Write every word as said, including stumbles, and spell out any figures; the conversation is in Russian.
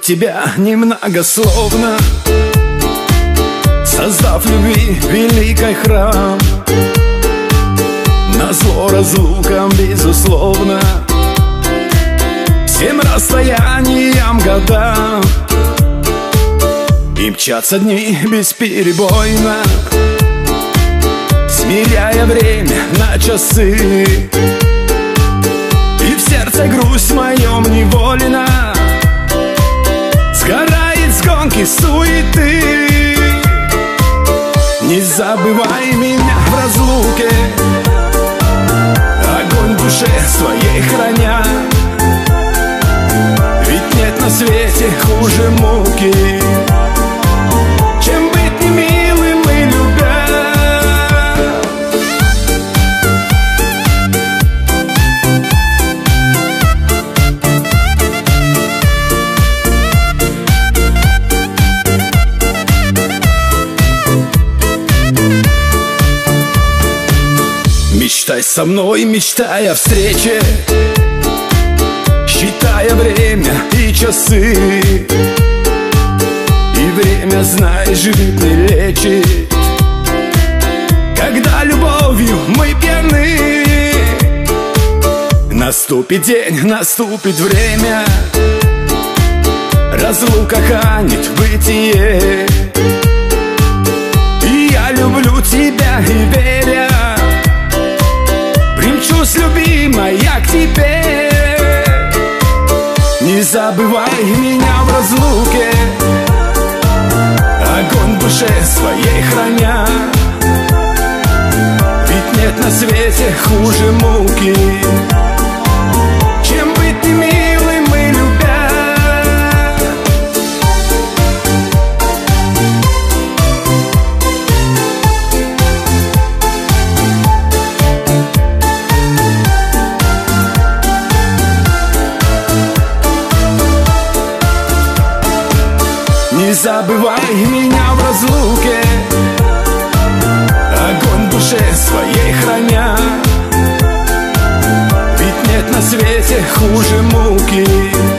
тебя немногословно, создав любви великий храм. Назло разлукам, безусловно, всем расстояниям, годам, и мчатся дни бесперебойно, смиряя время на часы. И в сердце грусть в моем неволена сгорает с гонки суеты. Не забывай меня в разлуке, огонь в душе своей храня. Ведь нет на свете хуже муки, чем быть немилым и любя. Мечтай со мной, мечтай о встрече, считая время и часы. И время, знай, живет не лечит, когда любовью мы пьяны. Наступит день, наступит время, разлука канет в бытие. И я люблю тебя и веря, примчусь, любимая, к тебе. Не забывай меня в разлуке, огонь в душе своей храня. Ведь нет на свете хуже муки, чем быть немилым и любя. Не забывай меня в разлуке, огонь в душе своей храня. Ведь нет на свете хуже муки,